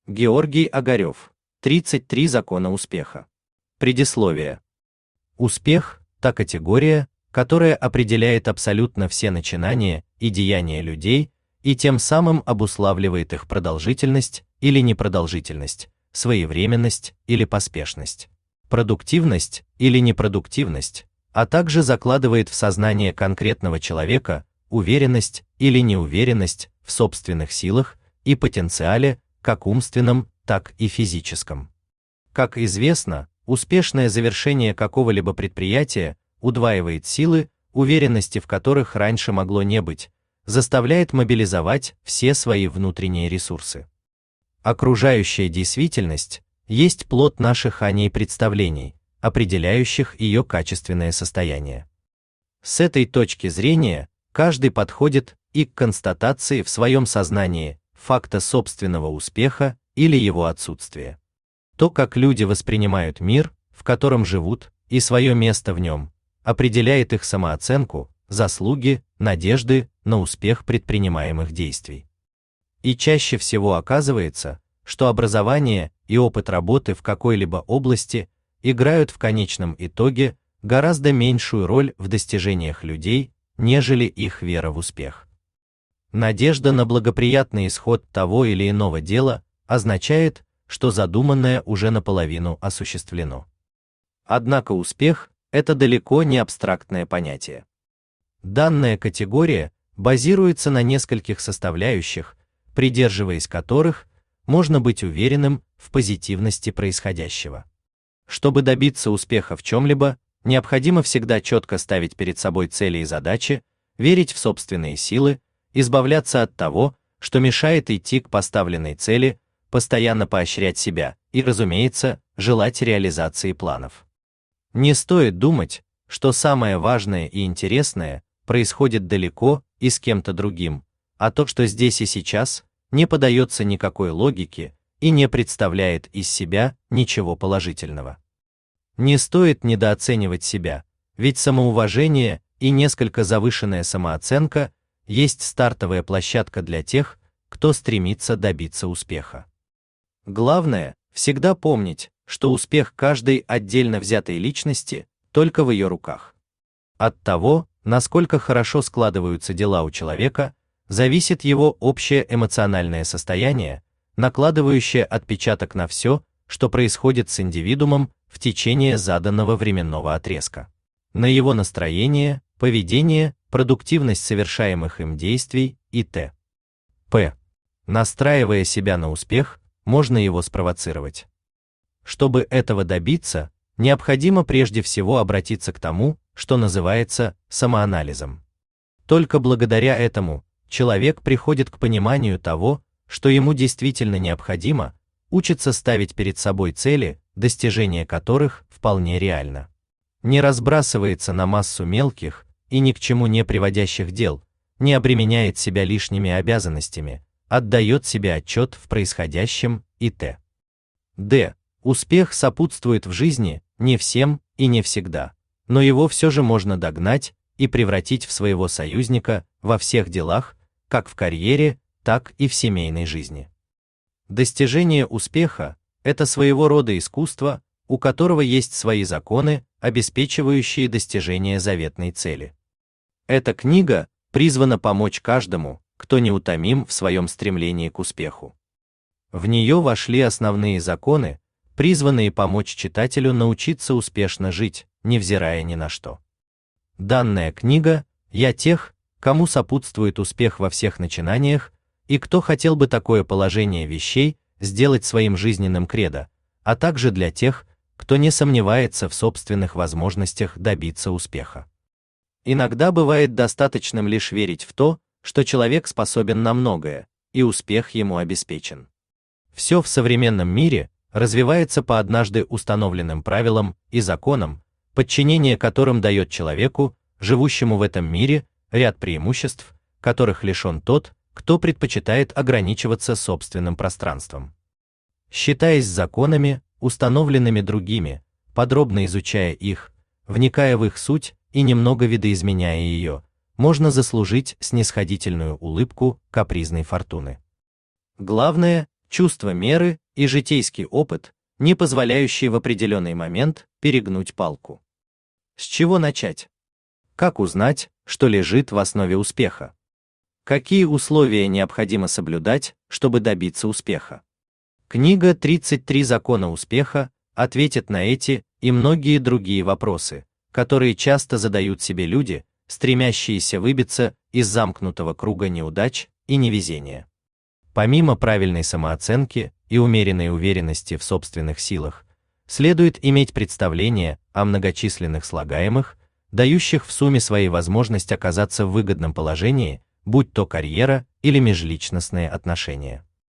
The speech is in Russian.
Георгий Огарев. 33 закона успеха. Предисловие. Успех – та категория, которая определяет абсолютно все начинания и деяния людей и тем самым обуславливает их продолжительность или непродолжительность, своевременность или поспешность, продуктивность или непродуктивность, а также закладывает в сознание конкретного человека уверенность или неуверенность в собственных силах и потенциале, как умственном, так и физическом. Как известно, успешное завершение какого-либо предприятия удваивает силы, уверенности в которых раньше могло не быть, заставляет мобилизовать все свои внутренние ресурсы. Окружающая действительность есть плод наших о ней представлений, определяющих ее качественное состояние. С этой точки зрения каждый подходит и к констатации в своем сознании факта собственного успеха или его отсутствия. То, как люди воспринимают мир, в котором живут, и свое место в нем, определяет их самооценку, заслуги, надежды на успех предпринимаемых действий. И чаще всего оказывается, что образование и опыт работы в какой-либо области играют в конечном итоге гораздо меньшую роль в достижениях людей, нежели их вера в успех. Надежда на благоприятный исход того или иного дела означает, что задуманное уже наполовину осуществлено. Однако успех – это далеко не абстрактное понятие. Данная категория базируется на нескольких составляющих, придерживаясь которых можно быть уверенным в позитивности происходящего. Чтобы добиться успеха в чем-либо, необходимо всегда четко ставить перед собой цели и задачи, верить в собственные силы, избавляться от того, что мешает идти к поставленной цели, постоянно поощрять себя и, разумеется, желать реализации планов. Не стоит думать, что самое важное и интересное происходит далеко и с кем-то другим, а то, что здесь и сейчас, не поддается никакой логике и не представляет из себя ничего положительного. Не стоит недооценивать себя, ведь самоуважение и несколько завышенная самооценка есть стартовая площадка для тех, кто стремится добиться успеха. Главное – всегда помнить, что успех каждой отдельно взятой личности только в ее руках. От того, насколько хорошо складываются дела у человека, зависит его общее эмоциональное состояние, накладывающее отпечаток на все, что происходит с индивидуумом в течение заданного временного отрезка. На его настроение, поведение, продуктивность совершаемых им действий и т.п. Настраивая себя на успех, можно его спровоцировать. Чтобы этого добиться, необходимо прежде всего обратиться к тому, что называется самоанализом. Только благодаря этому человек приходит к пониманию того, что ему действительно необходимо, учится ставить перед собой цели, достижение которых вполне реально. Не разбрасывается на массу мелких и ни к чему не приводящих дел, не обременяет себя лишними обязанностями, отдает себе отчет в происходящем и т.д. Успех сопутствует в жизни не всем и не всегда, но его все же можно догнать и превратить в своего союзника во всех делах, как в карьере, так и в семейной жизни. Достижение успеха – это своего рода искусство, у которого есть свои законы, обеспечивающие достижение заветной цели. Эта книга призвана помочь каждому, кто неутомим в своем стремлении к успеху. В нее вошли основные законы, призванные помочь читателю научиться успешно жить, невзирая ни на что. Данная книга «Я тех, кому сопутствует успех во всех начинаниях, и кто хотел бы такое положение вещей сделать своим жизненным кредо, а также для тех, кто не сомневается в собственных возможностях добиться успеха». Иногда бывает достаточным лишь верить в то, что человек способен на многое, и успех ему обеспечен. Все в современном мире развивается по однажды установленным правилам и законам, подчинение которым дает человеку, живущему в этом мире, ряд преимуществ, которых лишен тот, кто предпочитает ограничиваться собственным пространством. Считаясь законами, установленными другими, подробно изучая их, вникая в их суть и немного видоизменяя ее, можно заслужить снисходительную улыбку капризной фортуны. Главное – чувство меры и житейский опыт, не позволяющие в определенный момент перегнуть палку. С чего начать? Как узнать, что лежит в основе успеха? Какие условия необходимо соблюдать, чтобы добиться успеха? Книга «33 закона успеха» ответит на эти и многие другие вопросы, которые часто задают себе люди, стремящиеся выбиться из замкнутого круга неудач и невезения. Помимо правильной самооценки и умеренной уверенности в собственных силах, следует иметь представление о многочисленных слагаемых, дающих в сумме своей возможность оказаться в выгодном положении, будь то карьера или межличностные отношения.